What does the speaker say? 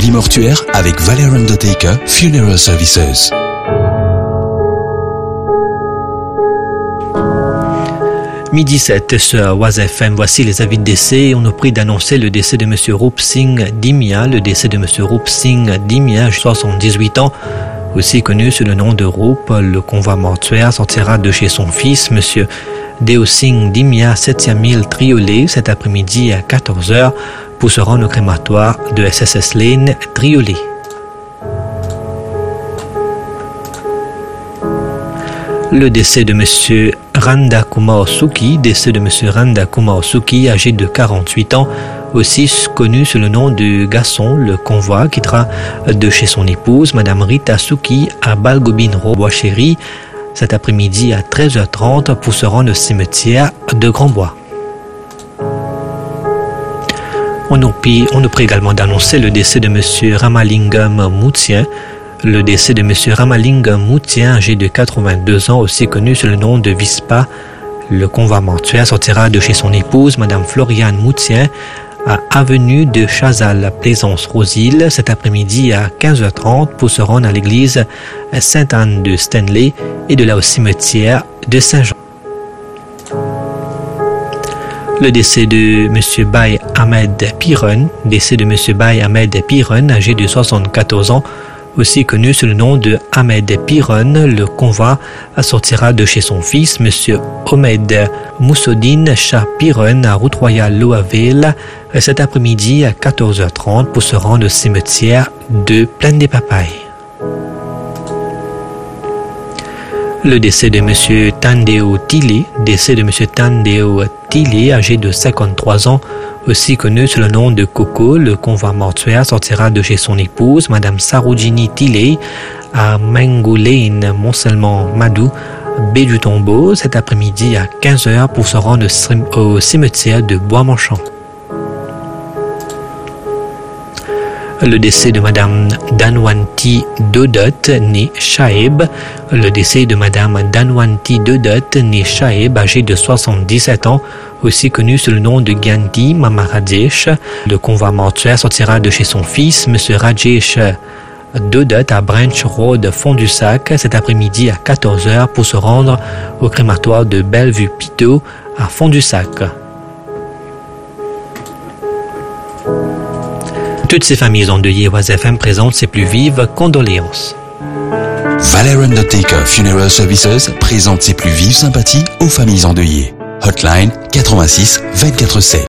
suivi mortuaire avec Valère Undertaker Funeral Services. Midi 7 sur Oise FM, voici les avis de décès. On nous prie d'annoncer le décès de M. Rup Singh Dimia. Le décès de M. Rup Singh Dimia, 78 ans, aussi connu sous le nom de Rup. Le convoi mortuaire sortira de chez son fils, M. Deo Singh Dimia, 7e mile Triolet, cet après-midi à 14h, pour se rendre au crématoire de SSS Lane, Triolet. Le décès de M. Randa Kumar Suki, âgé de 48 ans, aussi connu sous le nom de Gasson. Le convoi quittera de chez son épouse, Mme Rita Suki, à Balgobin-Road, Bois-Chéry, cet après-midi à 13h30 pour se rendre au cimetière de Grand-Bois. On nous prie également d'annoncer le décès de M. Ramalingam Moutien. Le décès de M. Ramalingam Moutien, âgé de 82 ans, aussi connu sous le nom de Vispa. Le convoi mortuaire sortira de chez son épouse, Mme Floriane Moutien, à avenue de Chazal, Plaisance-Rosil, cet après-midi à 15h30 pour se rendre à l'église Sainte-Anne de Stanley et de là au cimetière de Saint-Jean. Le décès de M. Baye Ahmed Piron, âgé de 74 ans, aussi connu sous le nom de Ahmed Piron. Le convoi sortira de chez son fils, M. Ahmed Moussoudine Shah Piron, à Route Royale Loaville, cet après-midi à 14h30 pour se rendre au cimetière de Plaine des Papayes. Le décès de M. Tandeo Tilé, âgé de 53 ans, aussi connu sous le nom de Coco. Le convoi mortuaire sortira de chez son épouse, Mme Sarojini Tilé, à Mangoulane, Mont-Salmon-Madou, baie du Tombeau, cet après-midi à 15h pour se rendre au cimetière de Bois-Marchand. Le décès de Mme Danwanti Dodot, née Shaeb. Le décès de Mme Danwanti Dodot, née Shaeb, âgée de 77 ans, aussi connue sous le nom de Gandhi Mama Rajesh. Le convoi mortuaire sortira de chez son fils, M. Rajesh Dodot, à Branch Road, Fond-du-Sac, cet après-midi à 14h pour se rendre au crématoire de Bellevue-Pitot, à Fond-du-Sac. Toutes ces familles endeuillées, Oise FM présente ses plus vives condoléances. Valère Undertaker Funeral Services présente ses plus vives sympathies aux familles endeuillées. Hotline 86 24 7.